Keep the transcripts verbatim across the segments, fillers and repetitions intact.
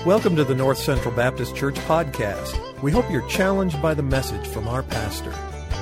Welcome to the North Central Baptist Church podcast. We hope you're challenged by the message from our pastor.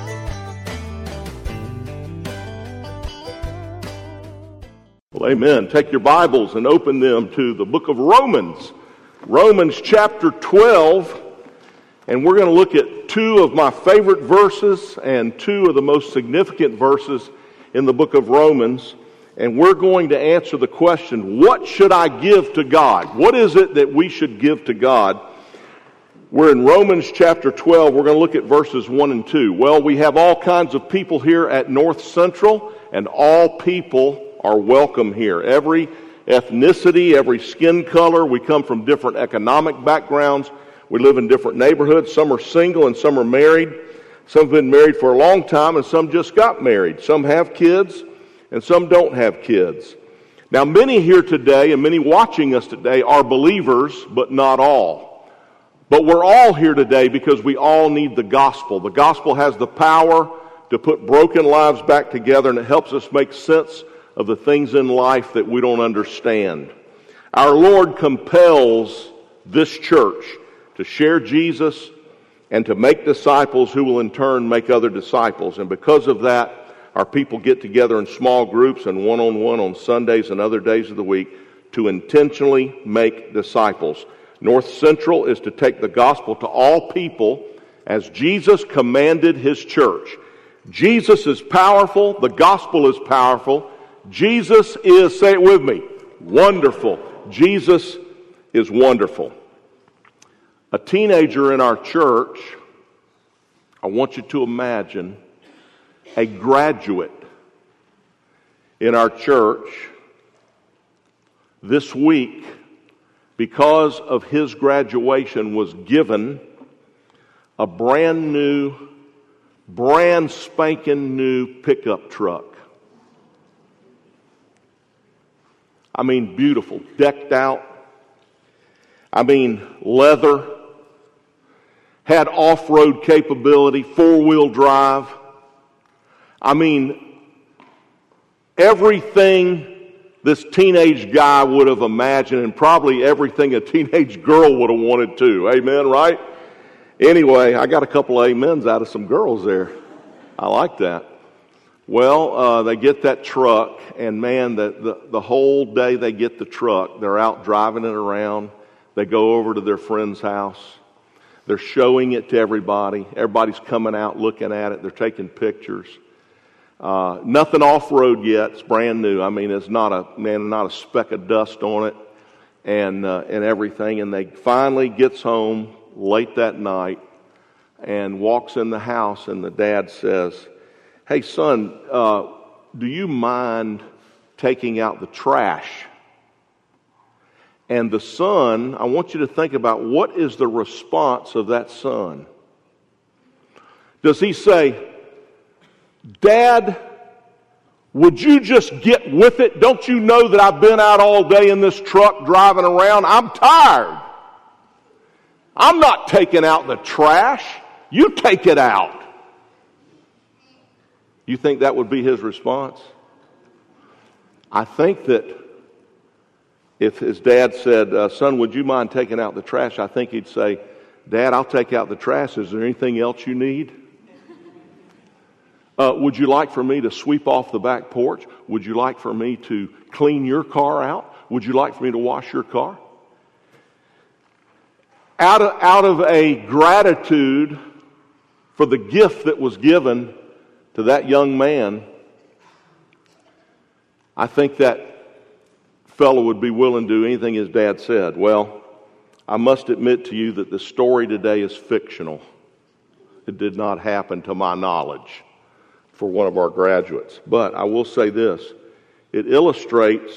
Well, amen. Take your Bibles and open them to the book of Romans. Romans chapter twelve. And we're going to look at two of my favorite verses and two of the most significant verses in the book of Romans. And we're going to answer the question, what should I give to God? What is it that we should give to God? We're in Romans chapter twelve. We're going to look at verses one and two. Well, we have all kinds of people here at North Central, and all people are welcome here. Every ethnicity, every skin color. We come from different economic backgrounds. We live in different neighborhoods. Some are single and some are married. Some have been married for a long time and some just got married. Some have kids and some don't have kids. Now, many here today and many watching us today are believers, but not all. But we're all here today because we all need the gospel. The gospel has the power to put broken lives back together, and it helps us make sense of the things in life that we don't understand. Our Lord compels this church to share Jesus and to make disciples who will in turn make other disciples. And because of that, our people get together in small groups and one-on-one on Sundays and other days of the week to intentionally make disciples. North Central is to take the gospel to all people as Jesus commanded His church. Jesus is powerful. The gospel is powerful. Jesus is, say it with me, wonderful. Jesus is wonderful. A teenager in our church, I want you to imagine a graduate in our church this week, because of his graduation, was given a brand new, brand spanking new pickup truck. I mean, beautiful, decked out. I mean, leather, had off-road capability, four-wheel drive. I mean, everything this teenage guy would have imagined, and probably everything a teenage girl would have wanted too. Amen, right? Anyway, I got a couple of amens out of some girls there. I like that. Well, uh, they get that truck, and man, the, the, the whole day they get the truck, they're out driving it around. They go over to their friend's house. They're showing it to everybody. Everybody's coming out looking at it. They're taking pictures. Uh, nothing off-road yet. It's brand new. I mean, it's not a man, not a speck of dust on it, and uh, and everything. And they finally gets home late that night and walks in the house, and the dad says, "Hey, son, uh, do you mind taking out the trash?" And the son, I want you to think about, what is the response of that son? Does he say, "Dad, would you just get with it? Don't you know that I've been out all day in this truck driving around? I'm tired. I'm not taking out the trash. You take it out." You think that would be his response? I think that if his dad said, uh, "Son, would you mind taking out the trash?" I think he'd say, "Dad, I'll take out the trash. Is there anything else you need? Uh, would you like for me to sweep off the back porch? Would you like for me to clean your car out? Would you like for me to wash your car?" Out of, out of a gratitude for the gift that was given to that young man, I think that fellow would be willing to do anything his dad said. Well, I must admit to you that the story today is fictional. It did not happen to my knowledge for one of our graduates. But I will say this, it illustrates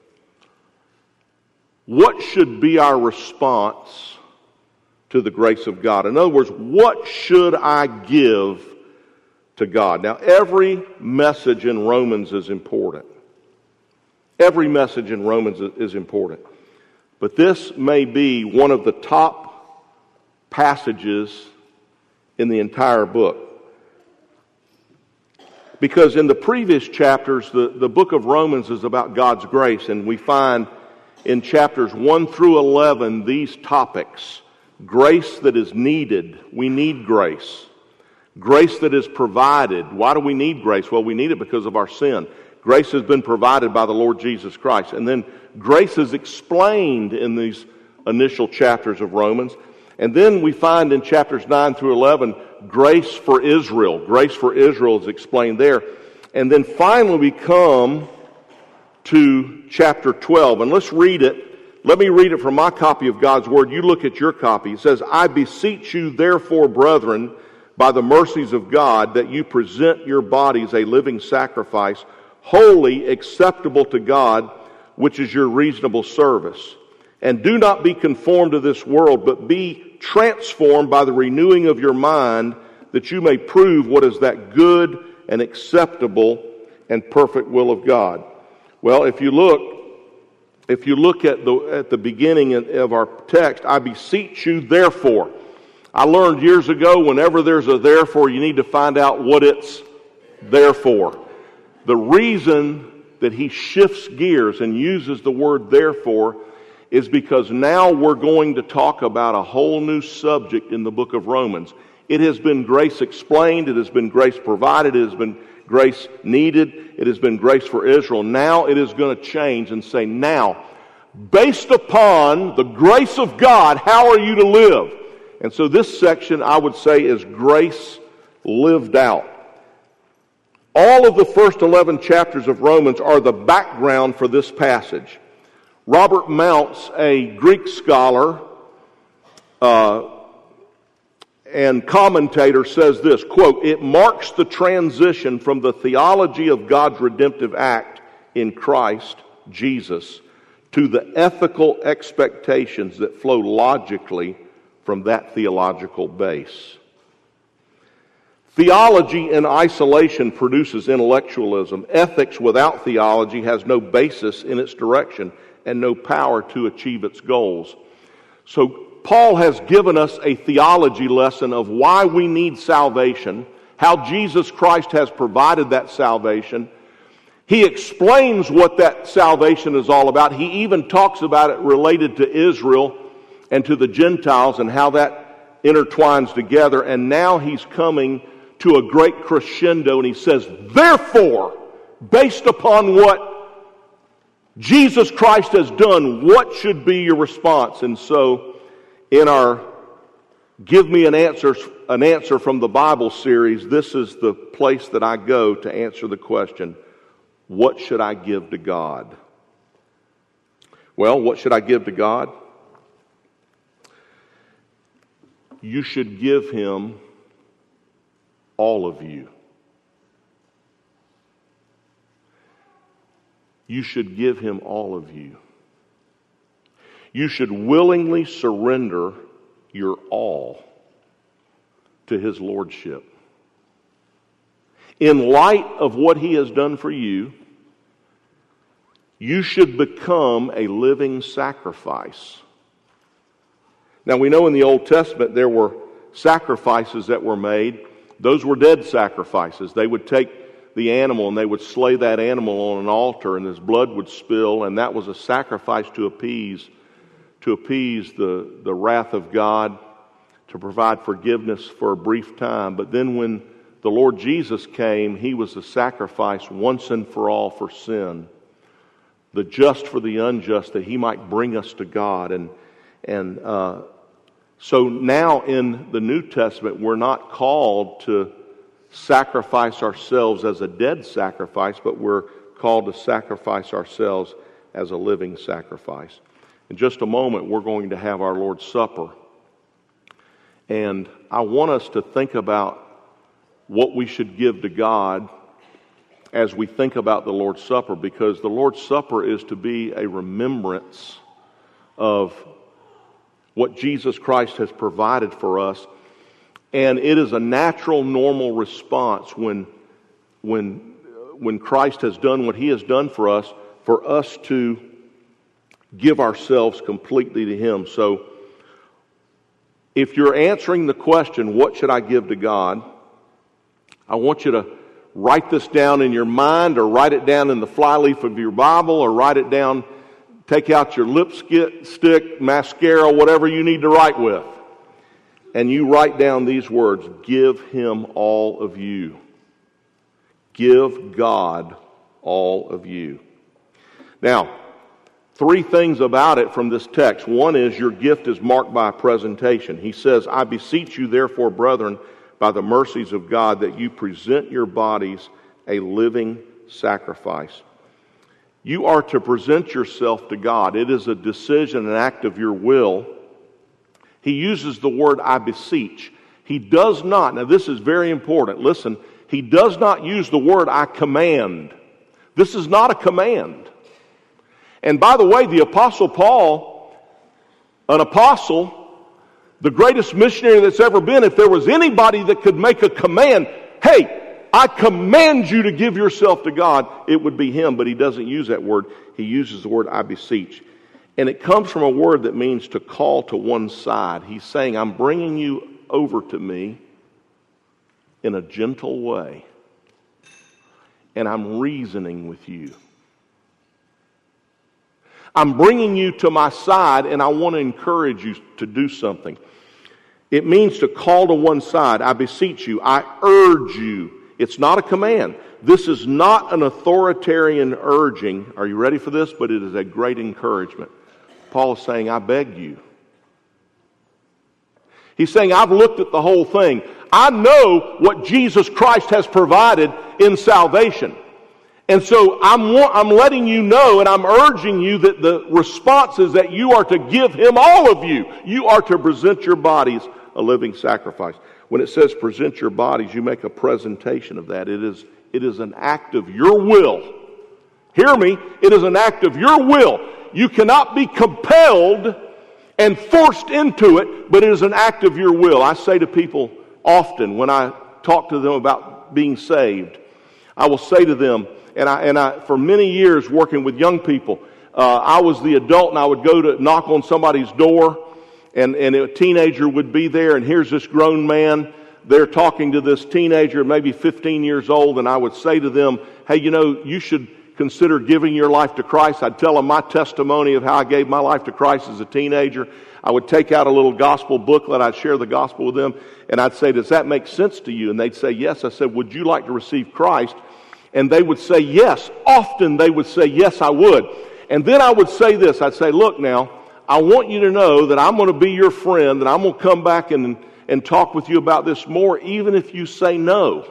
what should be our response to the grace of God. In other words, what should I give to God? Now, every message in Romans is important. Every message in Romans is important. But this may be one of the top passages in the entire book. Because in the previous chapters, the, the book of Romans is about God's grace, and we find in chapters one through eleven these topics. Grace that is needed. We need grace. Grace that is provided. Why do we need grace? Well, we need it because of our sin. Grace has been provided by the Lord Jesus Christ. And then grace is explained in these initial chapters of Romans. And then we find in chapters nine through eleven, grace for Israel. Grace for Israel is explained there. And then finally we come to chapter twelve. And let's read it. Let me read it from my copy of God's Word. You look at your copy. It says, I beseech you therefore, brethren, by the mercies of God, that you present your bodies a living sacrifice, holy, acceptable to God, which is your reasonable service. And do not be conformed to this world, but be transformed by the renewing of your mind, that you may prove what is that good and acceptable and perfect will of God. Well, if you look, if you look at the at the beginning of our text, I beseech you therefore. I learned years ago, whenever there's a therefore, you need to find out what it's there for. The reason that he shifts gears and uses the word therefore is because now we're going to talk about a whole new subject in the book of Romans. It has been grace explained, it has been grace provided, it has been grace needed, it has been grace for Israel. Now it is going to change and say, now, based upon the grace of God, how are you to live? And so this section, I would say, is grace lived out. All of the first eleven chapters of Romans are the background for this passage. Robert Mounce, a Greek scholar uh, and commentator, says this, quote, it marks the transition from the theology of God's redemptive act in Christ Jesus to the ethical expectations that flow logically from that theological base. Theology in isolation produces intellectualism. Ethics without theology has no basis in its direction and no power to achieve its goals. So Paul has given us a theology lesson of why we need salvation, how Jesus Christ has provided that salvation. He explains what that salvation is all about. He even talks about it related to Israel and to the Gentiles and how that intertwines together. And now he's coming to a great crescendo and he says, therefore, based upon what Jesus Christ has done, what should be your response? And so in our Give Me an Answer, an Answer from the Bible series, this is the place that I go to answer the question, what should I give to God? Well, what should I give to God? You should give Him all of you. You should give Him all of you. You should willingly surrender your all to His Lordship. In light of what He has done for you, you should become a living sacrifice. Now we know in the Old Testament there were sacrifices that were made. Those were dead sacrifices. They would take the animal and they would slay that animal on an altar and his blood would spill, and that was a sacrifice to appease to appease the, the wrath of God, to provide forgiveness for a brief time. But then when the Lord Jesus came, He was a sacrifice once and for all for sin, the just for the unjust, that He might bring us to God. And and uh, so now in the New Testament, we're not called to sacrifice ourselves as a dead sacrifice, but we're called to sacrifice ourselves as a living sacrifice. In just a moment, we're going to have our Lord's Supper. And I want us to think about what we should give to God as we think about the Lord's Supper, because the Lord's Supper is to be a remembrance of what Jesus Christ has provided for us. And it is a natural, normal response when, when, when Christ has done what He has done for us, for us to give ourselves completely to Him. So, if you're answering the question, what should I give to God? I want you to write this down in your mind, or write it down in the flyleaf of your Bible, or write it down take out your lipstick, mascara, whatever you need to write with, and you write down these words: give him all of you. Give God all of you. Now, three things about it from this text. One is your gift is marked by a presentation. He says, I beseech you therefore, brethren, by the mercies of God, that you present your bodies a living sacrifice. You are to present yourself to God. It is a decision, an act of your will. He uses the word I beseech. He does not, now this is very important, listen, he does not use the word I command. This is not a command. And by the way, the Apostle Paul, an apostle, the greatest missionary that's ever been, if there was anybody that could make a command, hey, I command you to give yourself to God, it would be him. But he doesn't use that word. He uses the word I beseech. And it comes from a word that means to call to one side. He's saying, I'm bringing you over to me in a gentle way. And I'm reasoning with you. I'm bringing you to my side, and I want to encourage you to do something. It means to call to one side. I beseech you. I urge you. It's not a command. This is not an authoritarian urging. Are you ready for this? But it is a great encouragement. Paul is saying, I beg you. He's saying, I've looked at the whole thing. I know what Jesus Christ has provided in salvation. And so I'm, I'm letting you know, and I'm urging you that the response is that you are to give him all of you. You are to present your bodies a living sacrifice. When it says present your bodies, you make a presentation of that. It is, it is an act of your will. Hear me, it is an act of your will. You cannot be compelled and forced into it, but it is an act of your will. I say to people often when I talk to them about being saved, I will say to them, and I, and I, for many years working with young people, uh, I was the adult and I would go to knock on somebody's door, and, and a teenager would be there, and here's this grown man. They're talking to this teenager, maybe fifteen years old, and I would say to them, hey, you know, you should consider giving your life to Christ. I'd tell them my testimony of how I gave my life to Christ as a teenager. I would take out a little gospel booklet. I'd share the gospel with them, and I'd say, does that make sense to you? And they'd say, yes. I said, would you like to receive Christ? And they would say yes. Often they would say, yes, I would. And then I would say this. I'd say, look now, I want you to know that I'm going to be your friend, and I'm going to come back and, and talk with you about this more, even if you say no.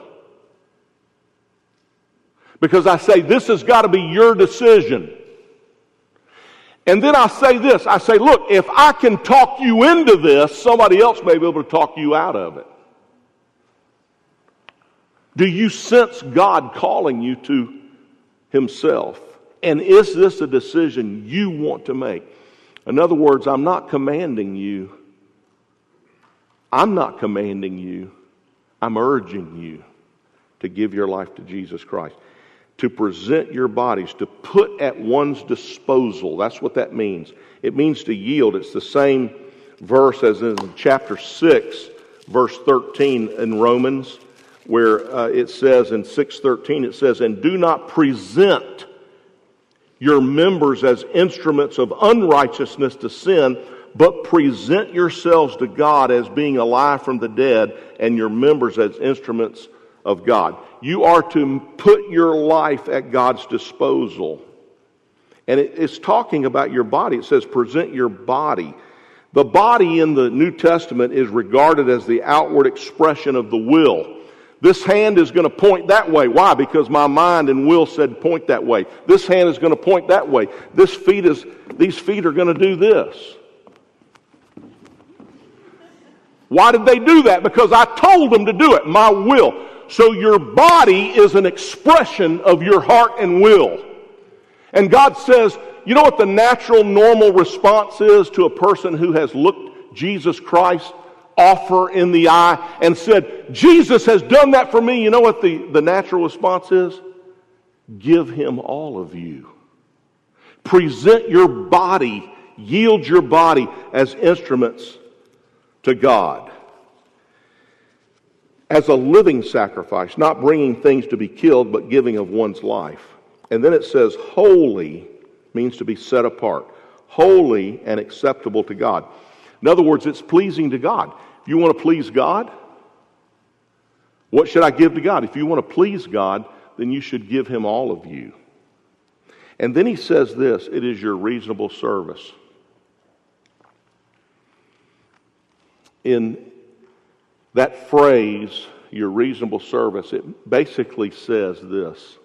Because I say, this has got to be your decision. And then I say this. I say, look, if I can talk you into this, somebody else may be able to talk you out of it. Do you sense God calling you to himself? And is this a decision you want to make? In other words, I'm not commanding you. I'm not commanding you. I'm urging you to give your life to Jesus Christ. To present your bodies, to put at one's disposal. That's what that means. It means to yield. It's the same verse as in chapter six, verse thirteen in Romans, where uh, it says in six thirteen, it says, and do not present your members as instruments of unrighteousness to sin, but present yourselves to God as being alive from the dead, and your members as instruments of God. You are to put your life at God's disposal. And it, it's talking about your body. It says present your body. The body in the New Testament is regarded as the outward expression of the will. This hand is going to point that way. Why? Because my mind and will said point that way. This hand is going to point that way. This feet is, these feet are going to do this. Why did they do that? Because I told them to do it. My will. So your body is an expression of your heart and will. And God says, you know what the natural, normal response is to a person who has looked Jesus Christ offer in the eye and said, Jesus has done that for me. You know what the, the natural response is? Give him all of you. Present your body, yield your body as instruments to God. As a living sacrifice, not bringing things to be killed, but giving of one's life. And then it says holy, means to be set apart, holy and acceptable to God. In other words, it's pleasing to God. If you want to please God, what should I give to God? If you want to please God, then you should give Him all of you. And then he says this, it is your reasonable service. In that phrase, your reasonable service, it basically says this.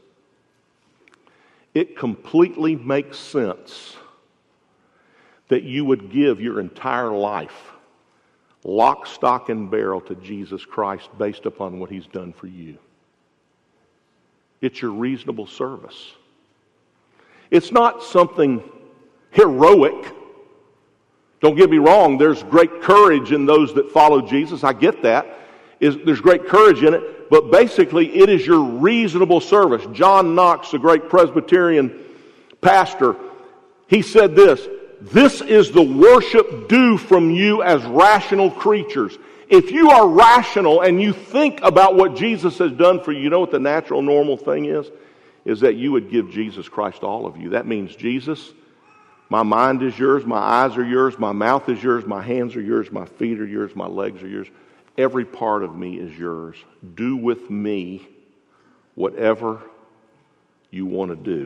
It completely makes sense that you would give your entire life, lock, stock, and barrel to Jesus Christ based upon what He's done for you. It's your reasonable service. It's not something heroic. Don't get me wrong, there's great courage in those that follow Jesus. I get that. Is, there's great courage in it, but basically it is your reasonable service. John Knox, the great Presbyterian pastor, he said this, this is the worship due from you as rational creatures. If you are rational and you think about what Jesus has done for you, you know what the natural, normal thing is? Is that you would give Jesus Christ all of you. That means, Jesus, my mind is yours, my eyes are yours, my mouth is yours, my hands are yours, my feet are yours, my legs are yours. Every part of me is yours. Do with me whatever you want to do.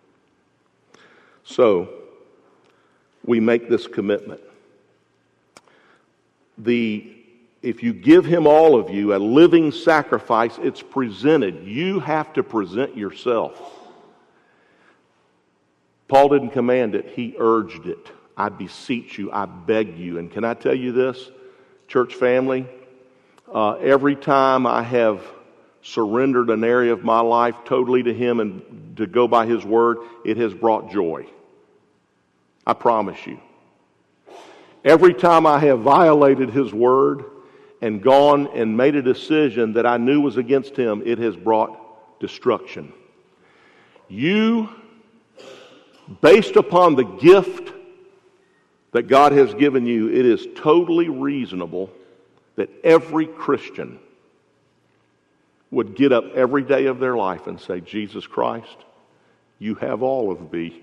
So, we make this commitment. The If you give Him all of you, a living sacrifice, it's presented. You have to present yourself. Paul didn't command it. He urged it. I beseech you. I beg you. And can I tell you this, church family? Uh, every time I have surrendered an area of my life totally to Him and to go by His word, it has brought joy. I promise you. Every time I have violated His word and gone and made a decision that I knew was against Him, it has brought destruction. You, based upon the gift that God has given you, it is totally reasonable that every Christian would get up every day of their life and say, Jesus Christ, you have all of me.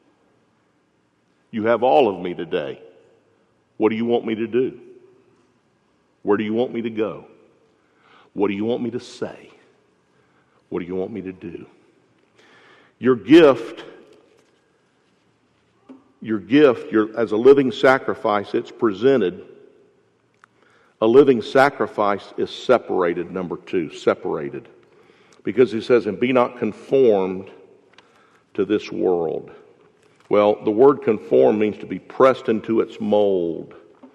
You have all of me today. What do you want me to do? Where do you want me to go? What do you want me to say? What do you want me to do? Your gift, your gift, your, as a living sacrifice, it's presented. A living sacrifice is separated, number two, separated. Because he says, and be not conformed to this world. Well, the word conform means to be pressed into its mold.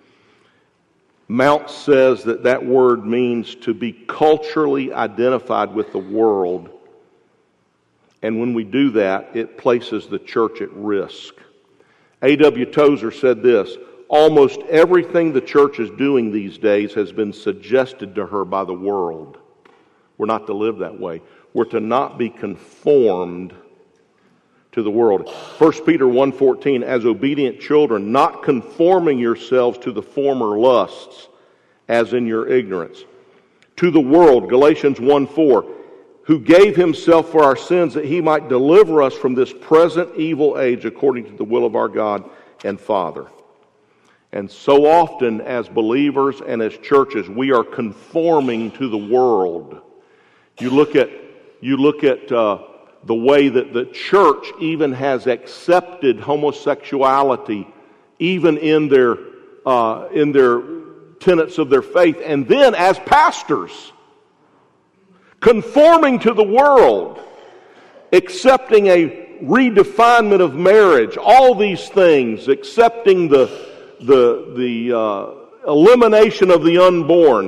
Mount says that that word means to be culturally identified with the world. And when we do that, it places the church at risk. A W Tozer said this, almost everything the church is doing these days has been suggested to her by the world. We're not to live that way. We're to not be conformed to the world. First Peter one fourteen, as obedient children, not conforming yourselves to the former lusts, as in your ignorance. To the world, Galatians one four, who gave Himself for our sins that He might deliver us from this present evil age according to the will of our God and Father. And so often as believers and as churches, we are conforming to the world. You look at, you look at, uh, the way that the church even has accepted homosexuality, even in their uh, in their tenets of their faith, and then as pastors, conforming to the world, accepting a redefinement of marriage, all these things, accepting the the the uh, elimination of the unborn.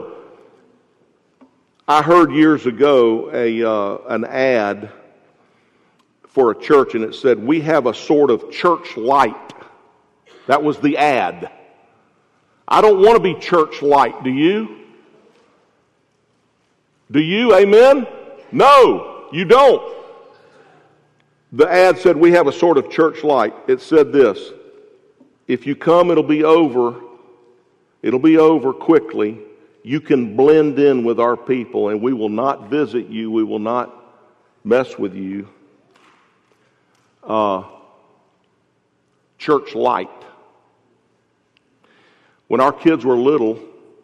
I heard years ago a uh, an ad for a church, and it said, we have a sort of church light. That was the ad. I don't want to be church light, do you? Do you? Amen? No, you don't. The ad said, we have a sort of church light. It said this, if you come, it'll be over. It'll be over quickly. You can blend in with our people, and we will not visit you. We will not mess with you. Uh, church light. When our kids were little,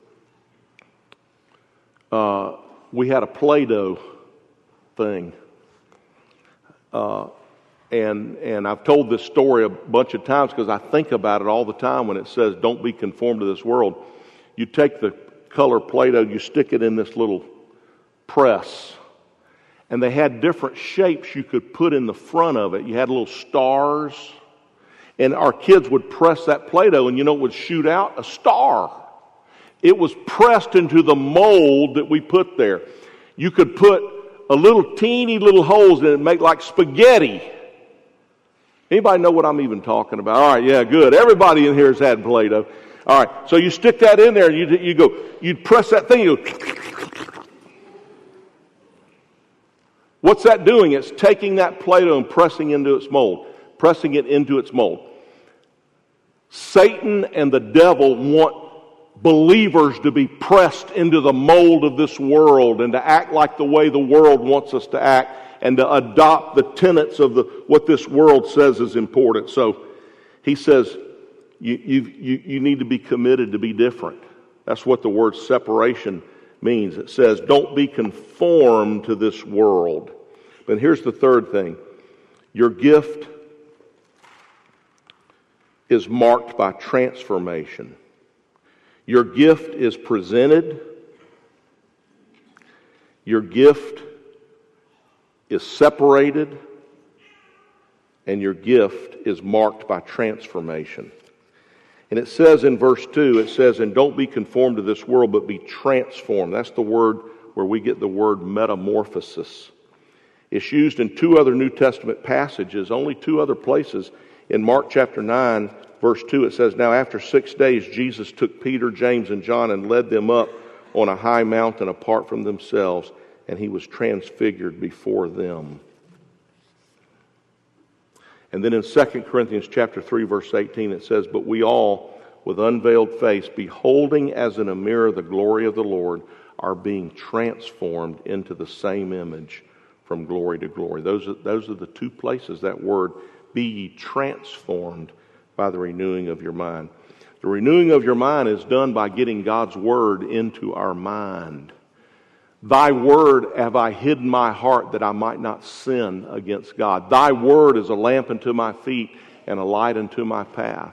uh, we had a Play-Doh thing. Uh, and and I've told this story a bunch of times because I think about it all the time when it says, don't be conformed to this world. You take the color Play-Doh, you stick it in this little press. And they had different shapes you could put in the front of it. You had little stars. And our kids would press that Play-Doh, and you know what would shoot out? A star. It was pressed into the mold that we put there. You could put a little teeny little holes in it and make like spaghetti. Anybody know what I'm even talking about? All right, yeah, good. Everybody in here has had Play-Doh. All right, so you stick that in there, and you, you go, you press that thing, you go. What's that doing? It's taking that Play-Doh and pressing into its mold, pressing it into its mold. Satan and the devil want believers to be pressed into the mold of this world and to act like the way the world wants us to act and to adopt the tenets of the what this world says is important. So he says you, you, you, you need to be committed to be different. That's what the word separation means. It says don't be conformed to this world. But here's the third thing. Your gift is marked by transformation. Your gift is presented. Your gift is separated. And your gift is marked by transformation. And it says in verse two, it says, and don't be conformed to this world, but be transformed. That's the word where we get the word metamorphosis. It's used in two other New Testament passages, only two other places. In Mark chapter nine, verse two, it says, now after six days, Jesus took Peter, James, and John and led them up on a high mountain apart from themselves, and he was transfigured before them. And then in Second Corinthians chapter three, verse eighteen, it says, but we all, with unveiled face, beholding as in a mirror the glory of the Lord, are being transformed into the same image from glory to glory. Those are, those are the two places that word, be ye transformed by the renewing of your mind. The renewing of your mind is done by getting God's word into our mind. Thy word have I hid in my heart that I might not sin against God. Thy word is a lamp unto my feet and a light unto my path.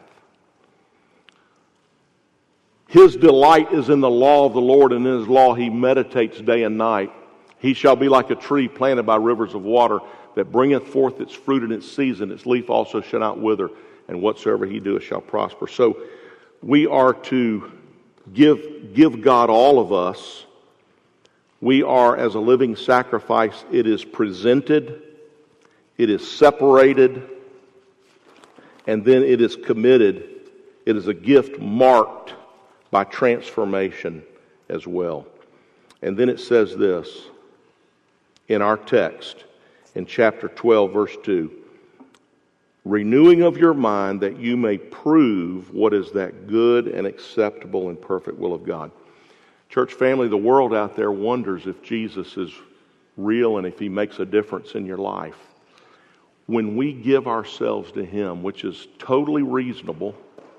His delight is in the law of the Lord, and in his law he meditates day and night. He shall be like a tree planted by rivers of water that bringeth forth its fruit in its season. Its leaf also shall not wither, and whatsoever he doeth shall prosper. So we are to give, give God all of us. We are as a living sacrifice. It is presented, it is separated, and then it is committed. It is a gift marked by transformation as well. And then it says this in our text in chapter twelve, verse two. Renewing of your mind that you may prove what is that good and acceptable and perfect will of God. Church family, the world out there wonders if Jesus is real and if he makes a difference in your life. When we give ourselves to him, which is totally reasonable,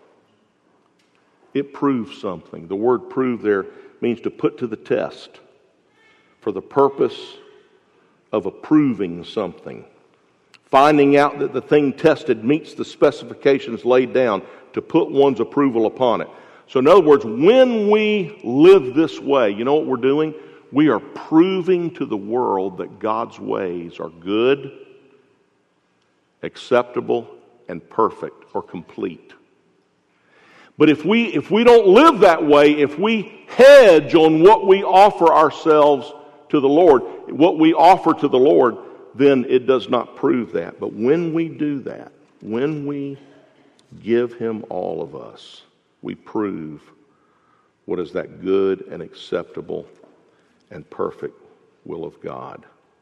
it proves something. The word prove there means to put to the test for the purpose of approving something. Finding out that the thing tested meets the specifications laid down to put one's approval upon it. So in other words, when we live this way, you know what we're doing? We are proving to the world that God's ways are good, acceptable, and perfect or complete. But if we if we don't live that way, if we hedge on what we offer ourselves to the Lord, what we offer to the Lord, then it does not prove that. But when we do that, when we give him all of us, we prove what is that good and acceptable and perfect will of God.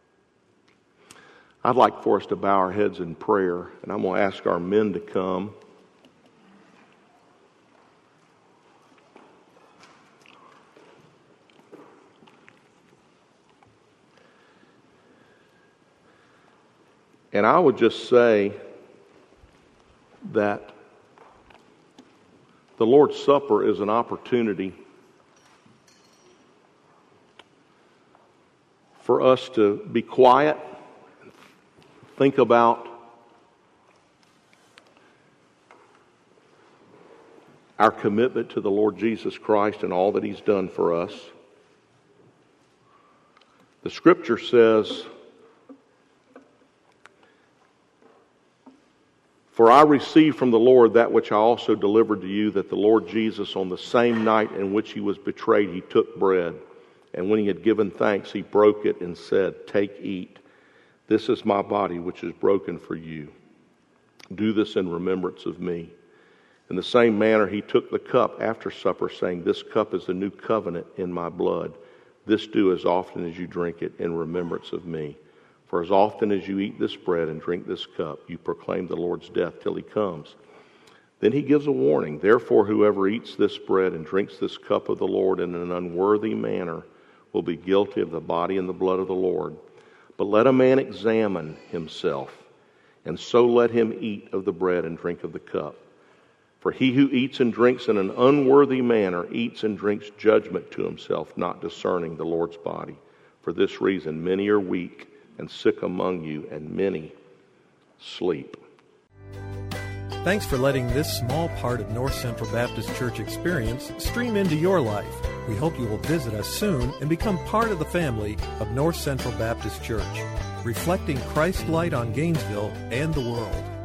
I'd like for us to bow our heads in prayer, and I'm going to ask our men to come. And I would just say that The Lord's Supper is an opportunity for us to be quiet, think about our commitment to the Lord Jesus Christ and all that He's done for us. The Scripture says, "For I received from the Lord that which I also delivered to you, that the Lord Jesus, on the same night in which He was betrayed, He took bread. And when He had given thanks, He broke it and said, 'Take, eat. This is my body, which is broken for you. Do this in remembrance of me.' In the same manner, He took the cup after supper, saying, 'This cup is the new covenant in my blood. This do as often as you drink it in remembrance of me. For as often as you eat this bread and drink this cup, you proclaim the Lord's death till He comes.' Then He gives a warning. 'Therefore, whoever eats this bread and drinks this cup of the Lord in an unworthy manner will be guilty of the body and the blood of the Lord. But let a man examine himself, and so let him eat of the bread and drink of the cup. For he who eats and drinks in an unworthy manner eats and drinks judgment to himself, not discerning the Lord's body. For this reason many are weak and sick among you, and many sleep.'" Thanks for letting this small part of North Central Baptist Church experience stream into your life. We hope you will visit us soon and become part of the family of North Central Baptist Church, reflecting Christ's light on Gainesville and the world.